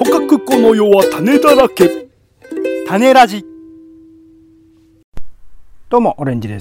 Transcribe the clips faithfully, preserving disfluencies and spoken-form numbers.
とかくこの世は種だらけ。種ラジ。 どうもオレンジです。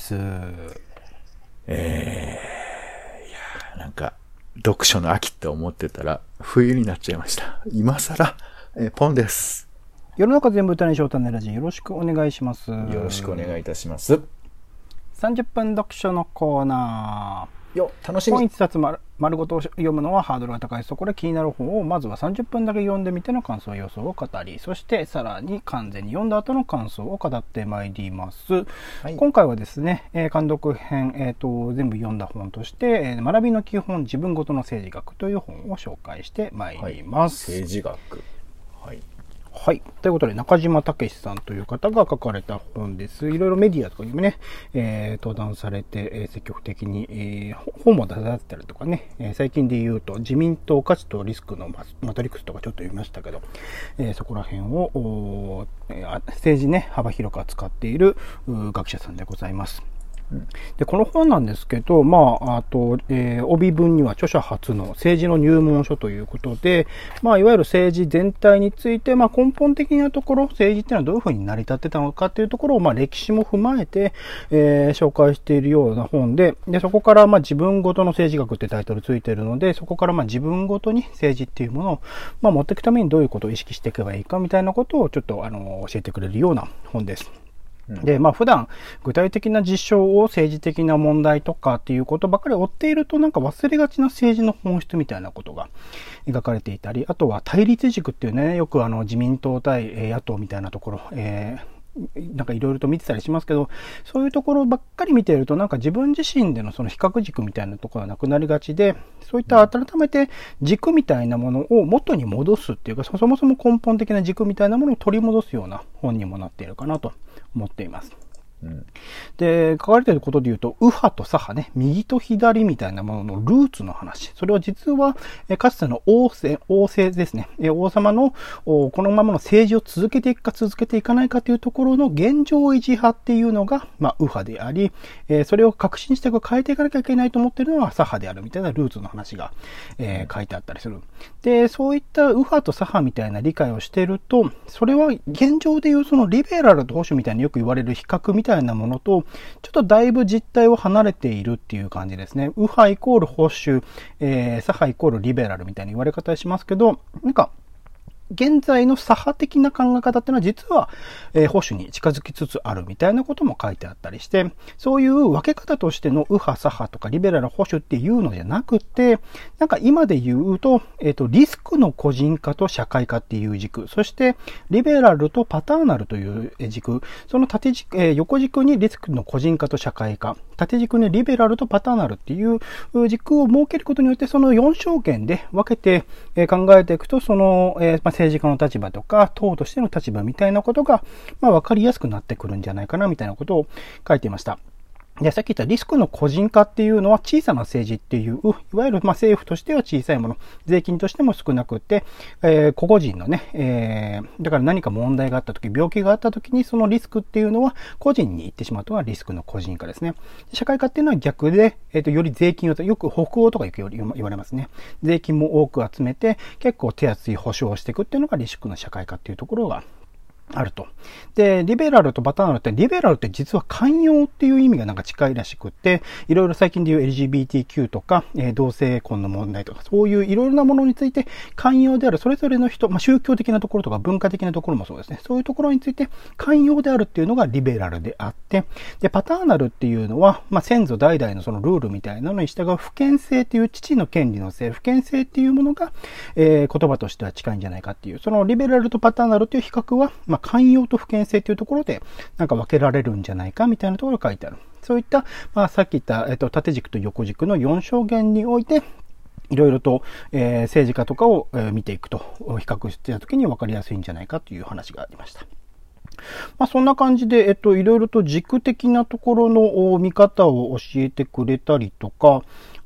えー、いやなんか読書の秋って思ってたら冬になっちゃいました。今更、えー、ポンです。 世の中全部種しよう種ラジ、よろしくお願いします。 よろしくお願いいたします。 さんじゅっぷん読書のコーナー。 よ楽しみ。 本一冊丸丸ごと読むのはハードルが高い。そこで気になる本をまずはさんじゅっぷんだけ読んでみての感想予想を語り、そしてさらに完全に読んだ後の感想を語ってまいります。はい、今回はですね、えー、監読編、えーと、全部読んだ本として、えー、学びの基本自分ごとの政治学という本を紹介してまいります。 はい、政治学。はい。 はい。ということで、中島武さんという方が書かれた本です。いろいろメディアとかにもね、えー、登壇されて、えー、積極的に、えー、本も出されてたりとかね、えー、最近で言うと、自民党価値とリスクのマトリックスとかちょっと読みましたけど、えー、そこら辺を、えー、政治ね、幅広く扱っている学者さんでございます。でこの本なんですけど、まあ、あと、えー、帯文には著者初の政治の入門書ということで、まあ、いわゆる政治全体について、まあ、根本的なところ、政治っていうのはどういうふうに成り立ってたのかというところを、まあ、歴史も踏まえて、えー、紹介しているような本で、でそこから、まあ、自分ごとの政治学ってタイトルついているので、そこから、まあ、自分ごとに政治っていうものを、まあ、持っていくためにどういうことを意識していけばいいかみたいなことをちょっと、あの、教えてくれるような本です。で、まあ普段具体的な実証を政治的な問題とかっていうことばかり追っているとなんか忘れがちな政治の本質みたいなことが描かれていたり、あとは対立軸っていうね、よくあの自民党対野党みたいなところ、えーなんかいろいろと見てたりしますけど、そういうところばっかり見ているとなんか自分自身でのその比較軸みたいなところはなくなりがちで、そういった改めて軸みたいなものを元に戻すっていうか、そもそも根本的な軸みたいなものを取り戻すような本にもなっているかなと思っています。うん、で、書かれていることで言うと、右派と左派ね、右と左みたいなもののルーツの話。それは実は、えかつての王政、王政ですね。え王様のこのままの政治を続けていくか続けていかないかというところの現状維持派っていうのが、まあ、右派であり、えそれを革新していく、変えていかなきゃいけないと思っているのは左派であるみたいなルーツの話が、えー、書いてあったりする。で、そういった右派と左派みたいな理解をしていると、それは現状でいうそのリベラルと保守みたいによく言われる比較みたいなみたいなものと、ちょっとだいぶ実態を離れているっていう感じですね。右派イコール保守、えー、左派イコールリベラルみたいな言われ方しますけど、なんか、現在の左派的な考え方っていうのは実は、えー、保守に近づきつつあるみたいなことも書いてあったりして、そういう分け方としての右派左派とかリベラル保守っていうのじゃなくて、なんか今で言うと、えっと、リスクの個人化と社会化っていう軸、そしてリベラルとパターナルという軸、その縦軸、えー、横軸にリスクの個人化と社会化、縦軸にリベラルとパターナルっていう軸を設けることによって、そのよん証言で分けて考えていくと、その、えーまあ政治家の立場とか、党としての立場みたいなことが、まあ、分かりやすくなってくるんじゃないかな、みたいなことを書いていました。で、さっき言ったリスクの個人化っていうのは小さな政治っていう、いわゆるまあ政府としては小さいもの、税金としても少なくて、えー、個々人のね、えー、だから何か問題があったとき、病気があったときにそのリスクっていうのは個人に行ってしまうというのはリスクの個人化ですね。社会化っていうのは逆で、えっと、より税金を、よく北欧とか言われますね。税金も多く集めて、結構手厚い保障をしていくっていうのがリスクの社会化っていうところがあると。で、リベラルとパターナルって、リベラルって実は寛容っていう意味がなんか近いらしくって、いろいろ最近で言う エルジービーティーキュー とか、えー、同性婚の問題とか、そういういろいろなものについて寛容である、それぞれの人、まあ、宗教的なところとか文化的なところもそうですね。そういうところについて寛容であるっていうのがリベラルであって、で、パターナルっていうのは、まあ、先祖代々のそのルールみたいなのに従う不権性っていう父の権利の性、不権性っていうものが、えー、言葉としては近いんじゃないかっていう、そのリベラルとパターナルという比較は、まあ寛容と不権性というところでなんか分けられるんじゃないかみたいなところが書いてある。そういった、まあ、さっき言った、えっと、縦軸と横軸のよん証言においていろいろと、えー、政治家とかを、えー、見ていくと、比較してた時に分かりやすいんじゃないかという話がありました。まあ、そんな感じで、えっと、いろいろと軸的なところの見方を教えてくれたりとか、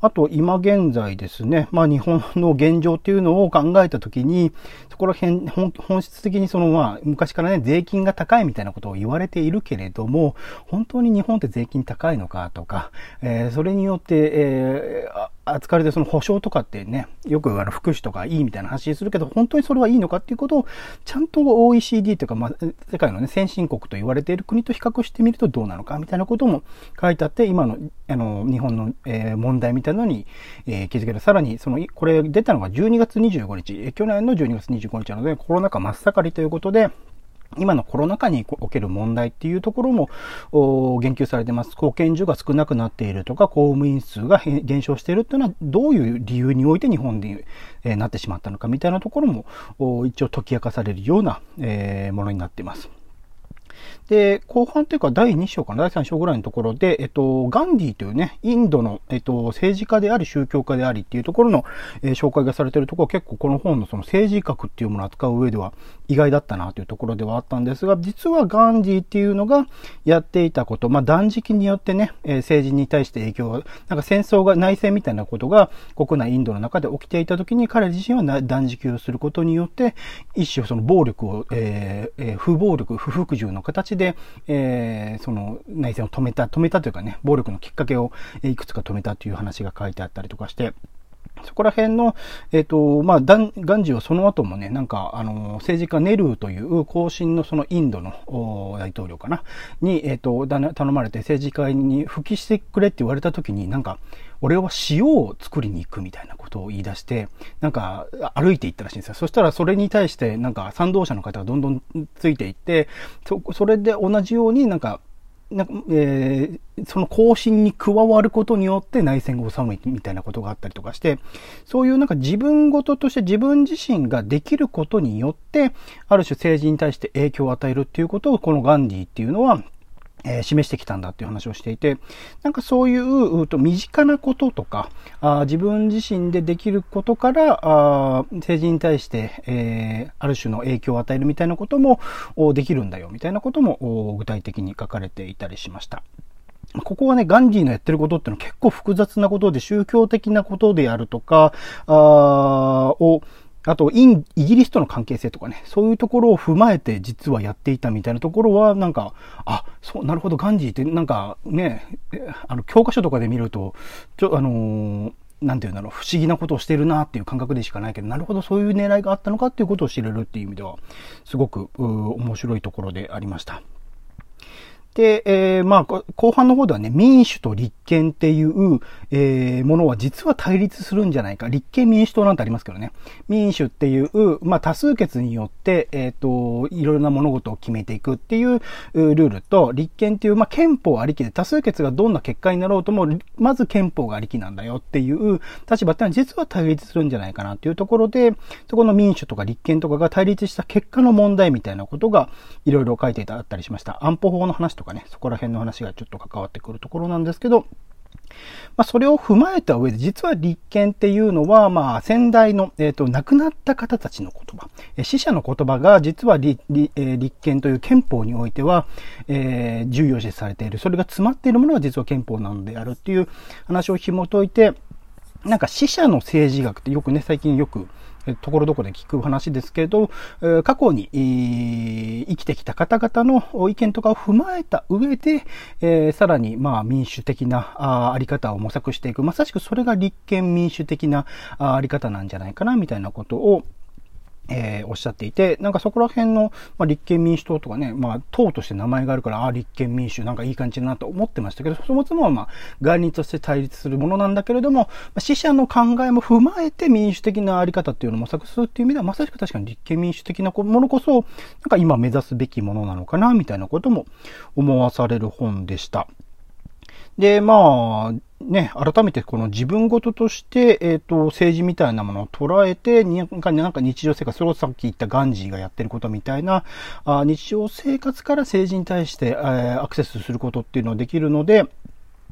あと今現在ですね、まあ日本の現状っていうのを考えたときに、そこら辺、本質的にそのまあ昔からね、税金が高いみたいなことを言われているけれども、本当に日本って税金高いのかとか、えー、それによって、えー、扱われてその保証とかってね、よくあの福祉とかいいみたいな話するけど、本当にそれはいいのかっていうことを、ちゃんと オーイーシーディー というか、まあ、世界のね、先進国と言われている国と比較してみるとどうなのかみたいなことも書いてあって、今の、あの、日本の、えー、問題みたいなのに、えー、気づける。さらに、その、これ出たのがじゅうにがつにじゅうごにち、去年のじゅうにがつにじゅうごにちなので、コロナ禍真っ盛りということで、今のコロナ禍における問題っていうところも言及されています。保健所が少なくなっているとか、公務員数が減少しているっていうのは、どういう理由において日本でなってしまったのかみたいなところも一応解き明かされるようなものになっています。で、後半というかだいに章かな、だいさん章ぐらいのところで、えっと、ガンディというね、インドの、えっと、政治家であり宗教家でありっていうところの、えー、紹介がされているところは結構この本のその政治学っていうものを扱う上では意外だったなというところではあったんですが、実はガンディっていうのがやっていたこと、まあ断食によってね、えー、政治に対して影響が、なんか戦争が内戦みたいなことが国内インドの中で起きていた時に彼自身は断食をすることによって、一種その暴力を、えーえー、不暴力、不服従の形で、えー、その内戦を止めた、止めたというかね、暴力のきっかけをいくつか止めたという話が書いてあったりとかして、そこら辺の、えっと、まあ、ガンジーはその後もね、なんか、あの、政治家ネルーという後進のそのインドの大統領かな、に、えっと、頼まれて政治家に復帰してくれって言われた時に、なんか、俺は塩を作りに行くみたいなことを言い出して、なんか、歩いていったらしいんですよ。そしたらそれに対して、なんか、賛同者の方がどんどんついていって、そ、それで同じようになんか、なんかえー、その後進に加わることによって内戦が収まるみたいなことがあったりとかして、そういうなんか自分事として自分自身ができることによって、ある種政治に対して影響を与えるっていうことをこのガンディっていうのは、えー、示してきたんだっていう話をしていて、なんかそういう、うと身近なこととか、あ自分自身でできることから、あ政治に対して、えー、ある種の影響を与えるみたいなこともできるんだよみたいなことも具体的に書かれていたりしました。ここはね、ガンディのやってることっていうのは結構複雑なことで、宗教的なことであるとか、あをあと、イン、イギリスとの関係性とかね、そういうところを踏まえて実はやっていたみたいなところは、なんか、あ、そう、なるほど、ガンジーってなんかね、あの、教科書とかで見ると、ちょ、あのー、なんていうんだろう、不思議なことをしてるなっていう感覚でしかないけど、なるほど、そういう狙いがあったのかっていうことを知れるっていう意味では、すごく、面白いところでありました。で、えー、まあ、後半の方ではね、民主と立憲っていう、えー、ものは実は対立するんじゃないか。立憲民主党なんてありますけどね。民主っていう、まあ、多数決によって、えっと、いろいろな物事を決めていくっていうルールと、立憲っていう、まあ、憲法ありきで、多数決がどんな結果になろうとも、まず憲法がありきなんだよっていう立場ってのは実は対立するんじゃないかなっていうところで、そこの民主とか立憲とかが対立した結果の問題みたいなことがいろいろ書いてあったりしました。安保法の話とかとかね、そこら辺の話がちょっと関わってくるところなんですけど、まあ、それを踏まえた上で、実は立憲っていうのは、まあ、先代の、えっと、亡くなった方たちの言葉、死者の言葉が、実は立、立憲という憲法においては、えー、重要視されている。それが詰まっているものが実は憲法なのであるっていう話を紐解いて、なんか死者の政治学ってよくね、最近よく、ところどころで聞く話ですけど、過去に生きてきた方々の意見とかを踏まえた上で、さらにまあ民主的なあり方を模索していく。まさしくそれが立憲民主的なあり方なんじゃないかな、みたいなことをえー、おっしゃっていて、なんかそこら辺の、まあ、立憲民主党とかね、まあ、党として名前があるから、ああ、立憲民主、なんかいい感じだなと思ってましたけど、そもそもはまあ、概念として対立するものなんだけれども、まあ、死者の考えも踏まえて民主的なあり方っていうのを模索するっていう意味では、まさしく確かに立憲民主的なものこそ、なんか今目指すべきものなのかな、みたいなことも思わされる本でした。で、まあ、ね、改めてこの自分事として、えっと、政治みたいなものを捉えて、なんか、なんか日常生活、それこそさっき言ったガンジーがやってることみたいな、あ日常生活から政治に対して、えー、アクセスすることっていうのができるので、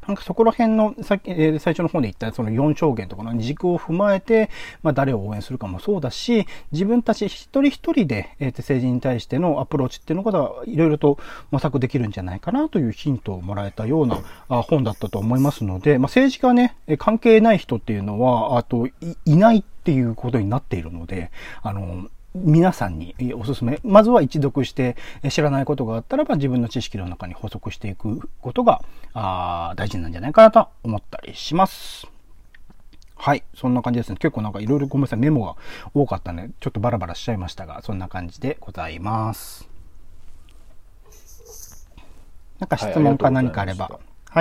なんかそこら辺のさっき、えー、最初の方で言ったそのよん証言とかの軸を踏まえて、まあ誰を応援するかもそうだし、自分たち一人一人で、えー、政治に対してのアプローチっていうのがいろいろと模索できるんじゃないかなというヒントをもらえたようなあ本だったと思いますので、まあ政治がね、関係ない人っていうのは、あと い, いないっていうことになっているので、あの、皆さんにおすすめ。まずは一読して知らないことがあったらば自分の知識の中に補足していくことがあ大事なんじゃないかなと思ったりします。はい。そんな感じですね。結構なんかいろいろごめんなさい。メモが多かったね。ちょっとバラバラしちゃいましたが、そんな感じでございます。なんか質問か何かあれば。はい。はい、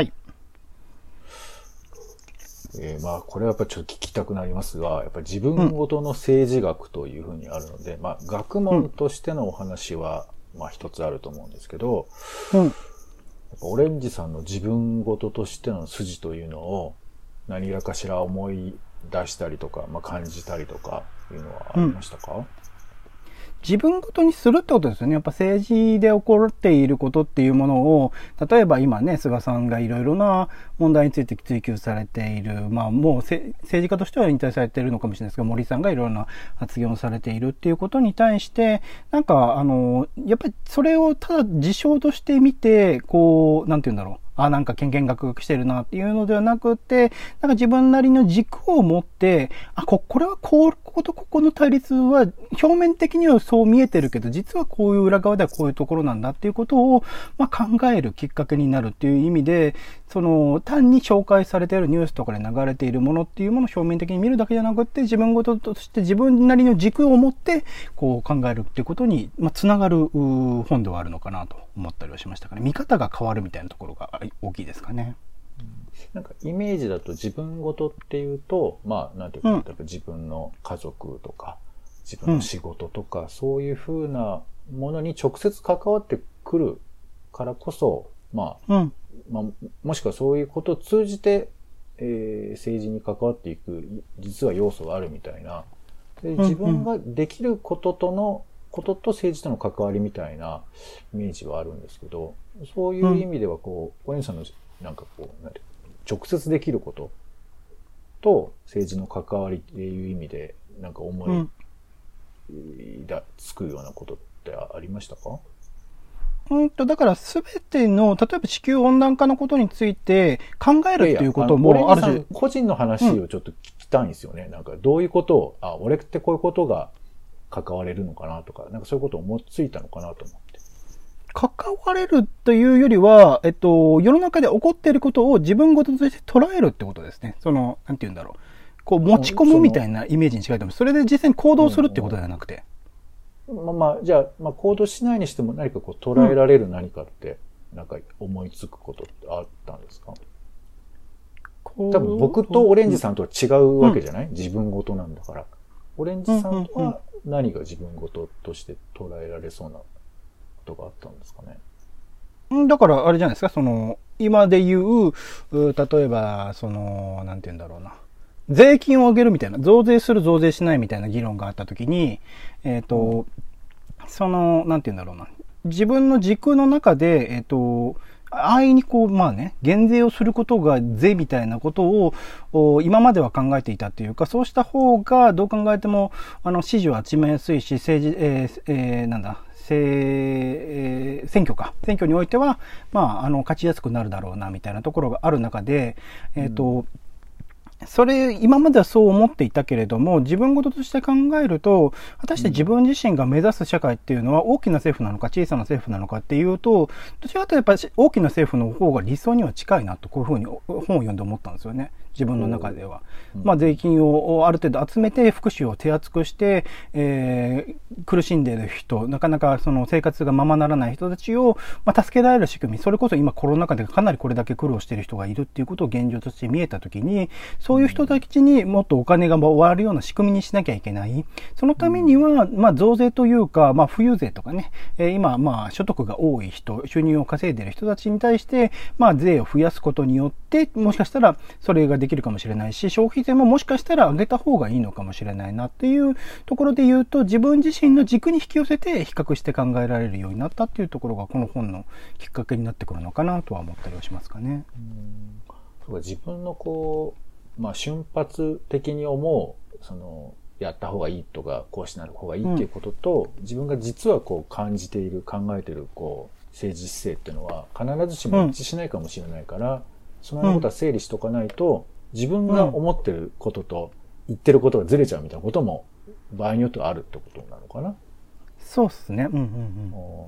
えー、まあこれはやっぱりちょっと聞きたくなりますが、やっぱり自分ごとの政治学というふうにあるので、うん、まあ学問としてのお話は、まあ一つあると思うんですけど、うん、やっぱオレンジさんの自分ごととしての筋というのを何らかしら思い出したりとか、まあ感じたりとかいうのはありましたか？うん、 自分ごとにするってことですよね。やっぱ政治で起こっていることっていうものを、例えば今ね、菅さんがいろいろな問題について追及されている、まあもう政治家としては引退されているのかもしれないですが、森さんがいろいろな発言をされているっていうことに対して、なんかあの、やっぱりそれをただ事象として見て、こう、なんて言うんだろう。あ、なんか、けんけんがくがくしてるなっていうのではなくて、なんか自分なりの軸を持って、あ、こ、これはこう、こことここの対立は、表面的にはそう見えてるけど、実はこういう裏側ではこういうところなんだっていうことを、まあ、考えるきっかけになるっていう意味で、その、単に紹介されているニュースとかで流れているものっていうものを表面的に見るだけじゃなくて、自分ごととして自分なりの軸を持って、こう考えるっていうことに、まあ、つながる本ではあるのかなと思ったりはしましたかね。見方が変わるみたいなところが大きいですかね。 なんかイメージだと自分ごとっていうと、まあなんていうか、例えば自分の家族とか、自分の仕事とか、うん、そういう風なものに直接関わってくるからこそ、まあ、うん、まあ、もしくはそういうことを通じて、えー、政治に関わっていく、実は要素があるみたいな。で自分ができることとの、ことと政治との関わりみたいなイメージはあるんですけど、そういう意味ではこう、小西さんのなんかこう、なんて直接できることと政治の関わりっていう意味で、なんか思いだ、つくようなことってありましたか？ うんと、だからすべての、例えば地球温暖化のことについて考えるっていうこともあるし。いやいや、 個人の話をちょっと聞きたいんですよね。うん、なんかどういうことを、あ、俺ってこういうことが関われるのかなとか、なんかそういうことを思いついたのかなと思って。 関われるというよりは、えっと、世の中で起こっていることを自分ごととして捉えるってことですね。その、なんて言うんだろう。こう持ち込むみたいなイメージに違いと思う。それで実際に行動するってことではなくて。 うんうん、まあまあ、じゃあ、まあ行動しないにしても何かこう捉えられる何かって、うん、なんか思いつくことってあったんですか？多分僕とオレンジさんとは違うわけじゃない、うん、自分ごとなんだから。オレンジさんとは何が自分ごととして捉えられそうなことがあったんですかね。 だからあれじゃないですか、その今で言う、例えばそのなんて言うんだろうな、税金を上げるみたいな、増税する増税しないみたいな議論があったときに、えっと、うん、そのなんて言うんだろうな、自分の軸の中でえっと安易にこう、まあね、減税をすることが税みたいなことを今までは考えていたというか、そうした方がどう考えてもあの支持を集めやすいし、政治、えーえー、なんだ、えー、選挙か。選挙においては、まあ、あの、勝ちやすくなるだろうな、みたいなところがある中で、えっと、うん、それ、今まではそう思っていたけれども、自分事として考えると、果たして自分自身が目指す社会っていうのは大きな政府なのか小さな政府なのかっていうと、どちらかというとやっぱり大きな政府の方が理想には近いなと、こういうふうに本を読んで思ったんですよね。自分の中では。まあ税金をある程度集めて福祉を手厚くして、えー、苦しんでいる人、なかなかその生活がままならない人たちを、まあ、助けられる仕組み、それこそ今コロナ禍でかなりこれだけ苦労している人がいるっていうことを現状として見えたときに、そういう人たちにもっとお金が回るような仕組みにしなきゃいけない。そのためには、まあ増税というか、まあ富裕税とかね、えー、今まあ所得が多い人、収入を稼いでいる人たちに対して、まあ税を増やすことによって、もしかしたらそれができるかもしれないし、消費税ももしかしたら上げた方がいいのかもしれないなっていうところで言うと、自分自身の軸に引き寄せて比較して考えられるようになったっていうところがこの本のきっかけになってくるのかなとは思ったりはしますかね。 うん、 そうか自分のこう、まあ瞬発的に思う、その、やった方がいいとか、こうしない方がいいっていうことと、うん、自分が実はこう感じている、考えている、こう、政治姿勢っていうのは必ずしも一致しないかもしれないから、うん、そのようなことは整理しとかないと、自分が思ってることと言ってることがずれちゃうみたいなことも場合によってはあるってことなのかな。 そうですね。うんうんうん。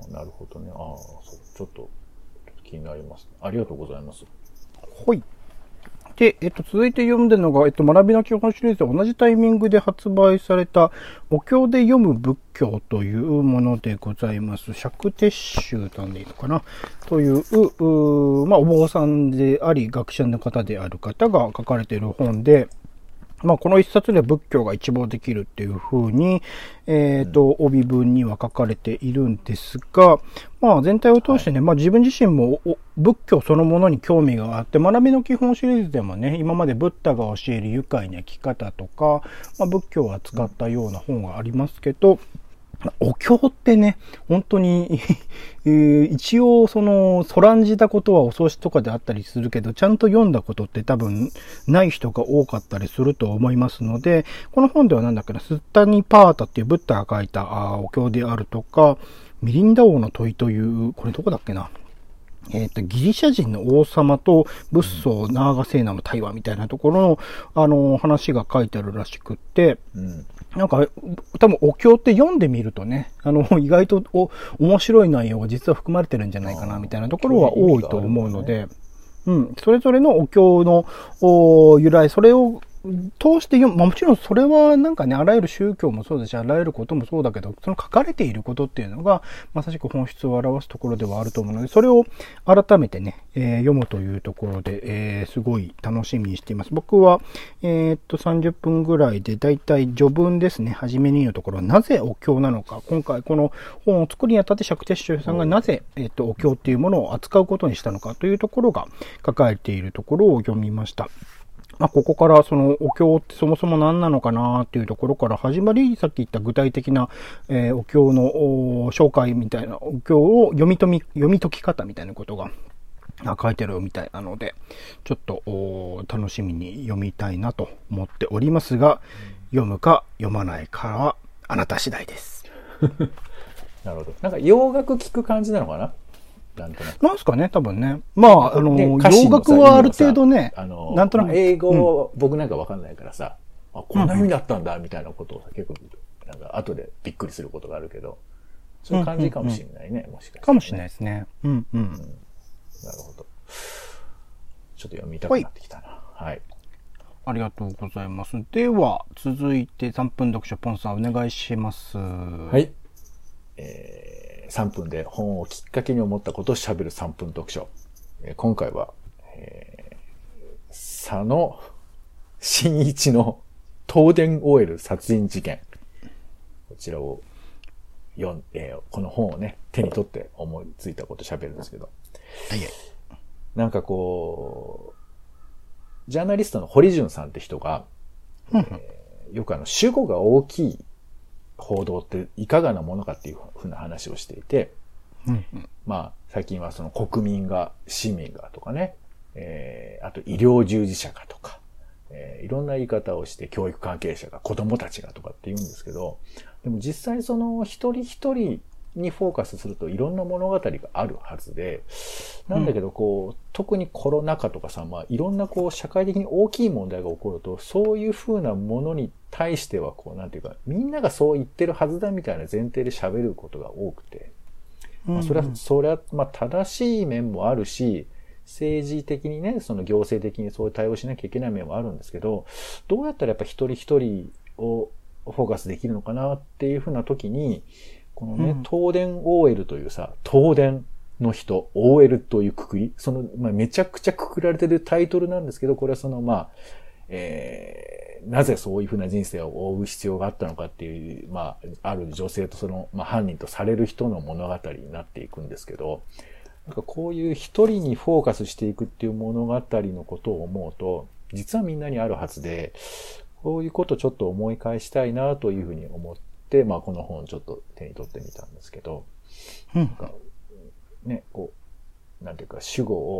あなるほどね。ああ、そう、ちょっと気になります。ありがとうございます。 はい。で、えっと、続いて読んでるのが、えっと、学びの基本シリーズで同じタイミングで発売された、お経で読む仏教というものでございます。釈徹宗なんでいいのかなという、うまあ、お坊さんであり、学者の方である方が書かれている本で、まあ、この一冊で仏教が一望できるっていう風に、えっと、帯文には書かれているんですが、まあ、全体を通してね、はい、まあ、自分自身も仏教そのものに興味があって、学びの基本シリーズでもね、今までブッダが教える愉快な生き方とか、まあ、仏教を扱ったような本がありますけど、お経ってね、本当に一応その、そらんじたことはお葬式とかであったりするけど、ちゃんと読んだことって多分ない人が多かったりすると思いますので、この本ではなんだっけな、スッタニパータっていうブッダが書いたあお経であるとか、ミリンダ王の問いという、これどこだっけな。えっと、ギリシャ人の王様と仏祖ナーガセーナの対話みたいなところの、あの、話が書いてあるらしくって、うんなんか、多分お経って読んでみるとね、あの、意外とお面白い内容が実は含まれてるんじゃないかな、みたいなところは多いと思うので、うん、それぞれのお経の由来、それを通して読む、まあもちろんそれはなんかね、あらゆる宗教もそうだし、あらゆることもそうだけど、その書かれていることっていうのが、まさしく本質を表すところではあると思うので、それを改めてね、えー、読むというところで、えー、すごい楽しみにしています。僕は、えー、っと、さんじゅっぷんぐらいで、だいたい序文ですね、はじめにのところ、なぜお経なのか、今回この本を作るにあたって釈徹宗さんがなぜ、えー、っと、お経っていうものを扱うことにしたのかというところが書かれているところを読みました。まあ、ここからそのお経ってそもそも何なのかなっていうところから始まり、さっき言った具体的な、えー、お経の紹介みたいな、お経を読みとみ、読み解き方みたいなことが書いてるみたいなので、ちょっと楽しみに読みたいなと思っておりますが、読むか読まないかはあなた次第です。 なるほど。なんか洋楽聞く感じなのかななんとなく。 なんすかね、多分ね。まあ、あの、洋楽はある程度ね、 あの、 なんとなく。 英語、うん、僕なんかわかんないからさ、あ、こんな意味だったんだ、みたいなことをさ、結構、なんか後でびっくりすることがあるけど、そういう感じかもしれないね、うんうんうん、もしかして、ね。 かもしれないですね。うん、うん、うん。なるほど。ちょっと読みたくなってきたな。はい。はい、 ありがとうございます。では、続いてさんぷん読書、ポンさんお願いします。 はい。えーさんぷんで本をきっかけに思ったことを喋るさんぷん読書。えー、今回は、えー、佐野真一の東電 オーエル 殺人事件。こちらを読ん、えー、この本をね、手に取って思いついたことを喋るんですけど。はいはい。なんかこう、ジャーナリストの堀潤さんって人が、えー、よくあの、主語が大きい報道っていかがなものかっていうふうな話をしていて、うんうん、まあ最近はその国民が市民がとかね、えー、あと医療従事者がとか、えー、いろんな言い方をして教育関係者が子供たちがとかって言うんですけど、でも実際その一人一人にフォーカスするといろんな物語があるはずで、なんだけどこう、うん、特にコロナ禍とかさ、まあいろんなこう社会的に大きい問題が起こると、そういう風なものに対してはこうなんていうか、みんながそう言ってるはずだみたいな前提で喋ることが多くて、うんうん、まあそれは、それはまあ正しい面もあるし、政治的にね、その行政的にそういう対応しなきゃいけない面もあるんですけど、どうやったらやっぱ一人一人をフォーカスできるのかなっていう風な時に、このね、うん、東電 オーエル というさ、東電の人、オーエル というくくり、その、まあ、めちゃくちゃくくられてるタイトルなんですけど、これはその、まあ、えー、なぜそういうふうな人生を追う必要があったのかっていう、まあ、ある女性とその、まあ、犯人とされる人の物語になっていくんですけど、なんかこういう一人にフォーカスしていくっていう物語のことを思うと、実はみんなにあるはずで、こういうことちょっと思い返したいなというふうに思って、で、まあこの本ちょっと手に取ってみたんですけど、うん、なんかね、こう、なんていうか主語を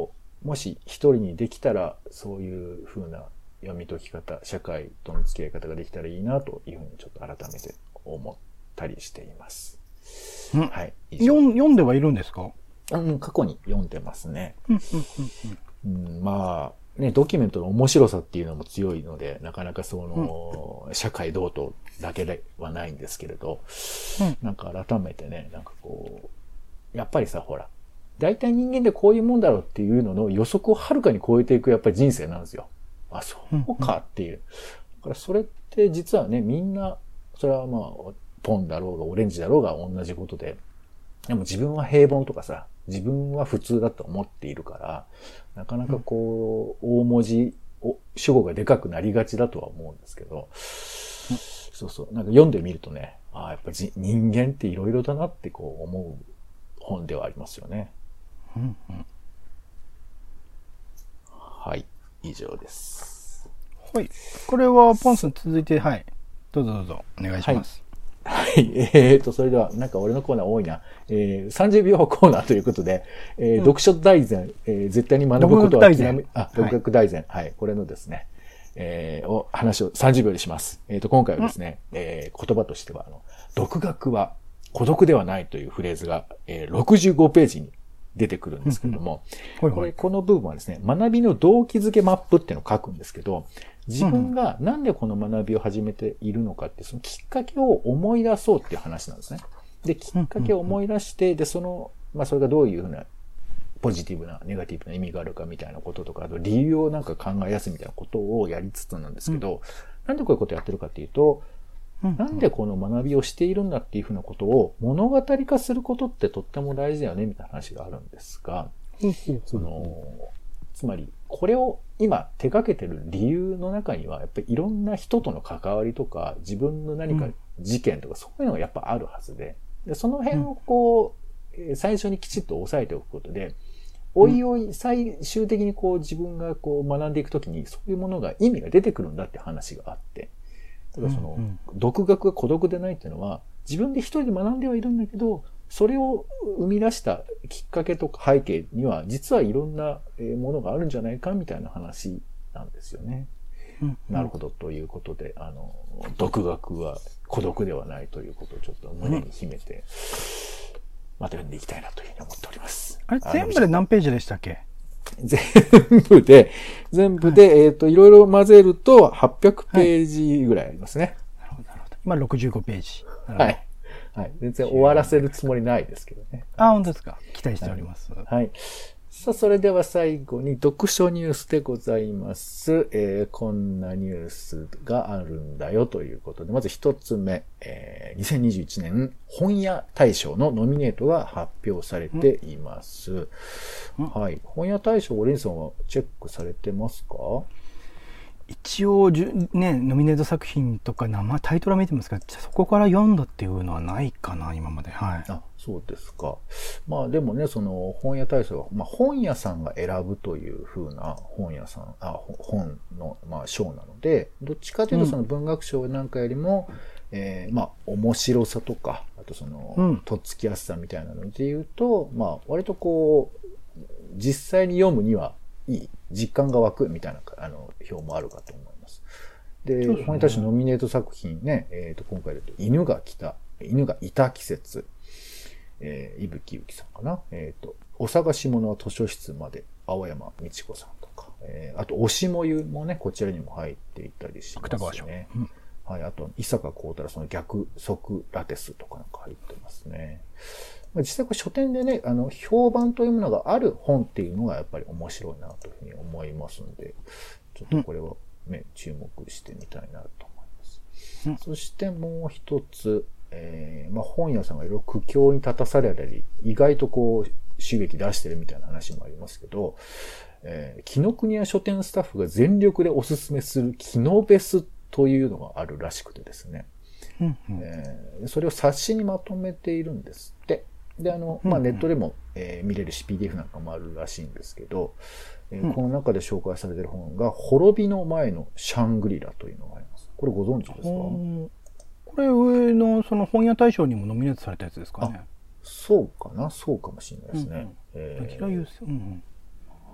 もし一人にできたら、そういう風な読み解き方、社会との付き合い方ができたらいいなというふうにちょっと改めて思ったりしています。 うん、 はい。 読んではいるんですか？ うん、過去に読んでますね。 うんうんうん、まあ、ね、ドキュメントの面白さっていうのも強いので、なかなかその、うん、社会同等だけではないんですけれど、うん、なんか改めてね、なんかこう、やっぱりさ、ほら、大体人間でこういうもんだろうっていうのの予測をはるかに超えていくやっぱり人生なんですよ。あ、そうかっていう。だからそれって実はね、みんな、それはまあ、ポンだろうがオレンジだろうが同じことで、でも自分は平凡とかさ、自分は普通だと思っているから、なかなかこう、大文字、主語がでかくなりがちだとは思うんですけど、そうそう、なんか読んでみるとね、ああ、やっぱり人間っていろいろだなってこう思う本ではありますよね。 うんうん、 はい、以上です。 はい。これはポンさん続いて、はい。どうぞどうぞ、お願いします。 はい。はい、えーと、それでは、なんか俺のコーナー多いな。えー、さんじゅうびょうコーナーということで、えーうん、読書大全、えー、絶対に学ぶことは諦め、あ、独学大全、はい、はい。これのですね、えー、を、話をさんじゅうびょうでします。えーと、今回はですね、うん、えー、言葉としては、あの、独学は孤独ではないというフレーズが、えー、ろくじゅうごページに出てくるんですけども、うんうん、これ、この部分はですね、学びの動機づけマップっていうのを書くんですけど、自分がなんでこの学びを始めているのかって、そのきっかけを思い出そうっていう話なんですね。で、きっかけを思い出して、で、その、まあ、それがどういうふうな、ポジティブな、ネガティブな意味があるかみたいなこととか、あと理由をなんか考えやすいみたいなことをやりつつなんですけど、うん、なんでこういうことをやってるかっていうと、うん、なんでこの学びをしているんだっていうふうなことを物語化することってとっても大事だよねみたいな話があるんですが、うん、その、つまり、これを今手掛けてる理由の中には、やっぱりいろんな人との関わりとか、自分の何か事件とか、そういうのがやっぱあるはずで、でその辺をこう、最初にきちっと押さえておくことで、おいおい最終的にこう自分がこう学んでいくときに、そういうものが意味が出てくるんだって話があって、だからその、独学が孤独でないっていうのは、自分で一人で学んではいるんだけど、それを生み出したきっかけとか背景には、実はいろんなものがあるんじゃないかみたいな話なんですよね。うん、なるほど。ということで、あの、独学は孤独ではないということをちょっと胸に秘めて、また読んでいきたいなというふうに思っております。 あれ、全部で何ページでしたっけ？ 全部で、全部で、はい、えっと、いろいろ混ぜるとはっぴゃくページぐらいありますね。 はい、なるほど、なるほど。今ろくじゅうごページ。 はい。はい。全然終わらせるつもりないですけどね。 あ、本当ですか。期待しております。 はい。はい、さあ、それでは最後に読書ニュースでございます。えー、こんなニュースがあるんだよということで、まず一つ目、えー、にせんにじゅういちねん本屋大賞のノミネートが発表されています。はい。本屋大賞、オレンさんはチェックされてますか？ 一応じゅ、ね、ノミネート作品とか名前、タイトルは見てますが、そこから読んだっていうのはないかな、今まで。はい。 あ、そうですか。まあでもね、その本屋大賞は、まあ本屋さんが選ぶという風な本屋さん、あ、本の、まあ賞なので、どっちかというとその文学賞なんかよりも、うん、えー、まあ面白さとか、あとその、うん、とっつきやすさみたいなので言うと、まあ割とこう、実際に読むにはいい、実感が湧くみたいな、あの、表もあるかと思います。で、ね、本屋大賞ノミネート作品ね、えっと、今回だと、犬が来た、犬がいた季節、えー、伊吹ゆきさんかな、えっと、お探し物は図書室まで、青山美智子さんとか、えー、あと、推しもゆもね、こちらにも入っていたりしますね。うん、はい、あと、伊坂幸太郎、その逆ソラテスとかなんか入ってますね。実際これ書店でね、あの、評判というものがある本っていうのがやっぱり面白いなというふうに思いますので、ちょっとこれはね、うん、注目してみたいなと思います。うん、そしてもう一つ、えー、まあ本屋さんがいろいろ苦境に立たされたり、意外とこう、収益出してるみたいな話もありますけど、えー、紀ノ国屋書店スタッフが全力でおすすめするキノベスというのがあるらしくてですね、うんうん、えー、それを冊子にまとめているんですって。で、あの、まあ、ネットでも、えー、見れるし、ピーディーエフ なんかもあるらしいんですけど、えーうん、この中で紹介されている本が、滅びの前のシャングリラというのがあります。これご存知ですか？ これ上のその本屋大賞にもノミネートされたやつですかね。 そうかな、そうかもしれないですね。 うんうん、えー、うんうん、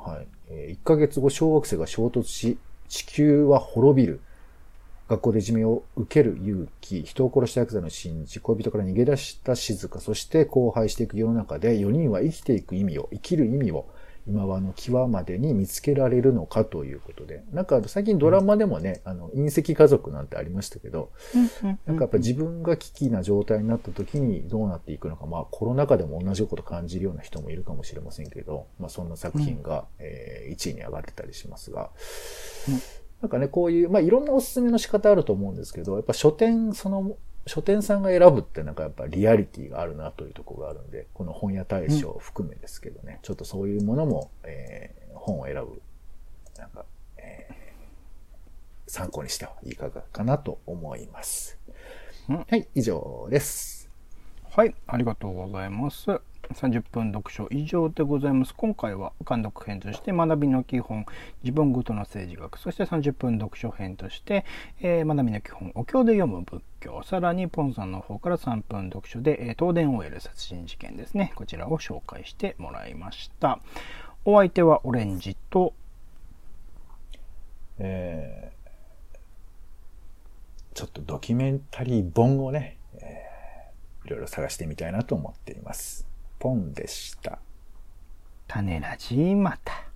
はい。えー、いっかげつご小惑星が衝突し、地球は滅びる。学校でいじめを受ける勇気、人を殺したヤクザの信じ、恋人から逃げ出した静香、そして荒廃していく世の中でよにんは生きていく意味を、生きる意味を、今はの際までに見つけられるのかということで。なんか最近ドラマでもね、うん、あの、隕石家族なんてありましたけど、うんうんうん、なんかやっぱ自分が危機な状態になった時にどうなっていくのか、まあコロナ禍でも同じこと感じるような人もいるかもしれませんけど、まあそんな作品が、うんえー、いちいに上がってたりしますが、うんなんかね、こういう、まあ、いろんなおすすめの仕方あると思うんですけど、やっぱ書店、その、書店さんが選ぶってなんかやっぱリアリティがあるなというところがあるんで、この本屋大賞を含めですけどね、うん、ちょっとそういうものも、えー、本を選ぶ、なんか、えー、参考にしてはいかがかなと思います。うん、はい、以上です。 はい、ありがとうございます。さんじゅっぷん読書以上でございます。今回は監読編として学びの基本、自分ごとの政治学、そしてさんじゅっぷん読書編として、えー、学びの基本、お経で読む仏教、さらにポンさんの方からさんぷん読書で、えー、東電 オーエル 殺人事件ですね。こちらを紹介してもらいました。お相手はオレンジと、 えー、ちょっとドキュメンタリー本をね、えー、いろいろ探してみたいなと思っています。ポンでした。 種ラジまた。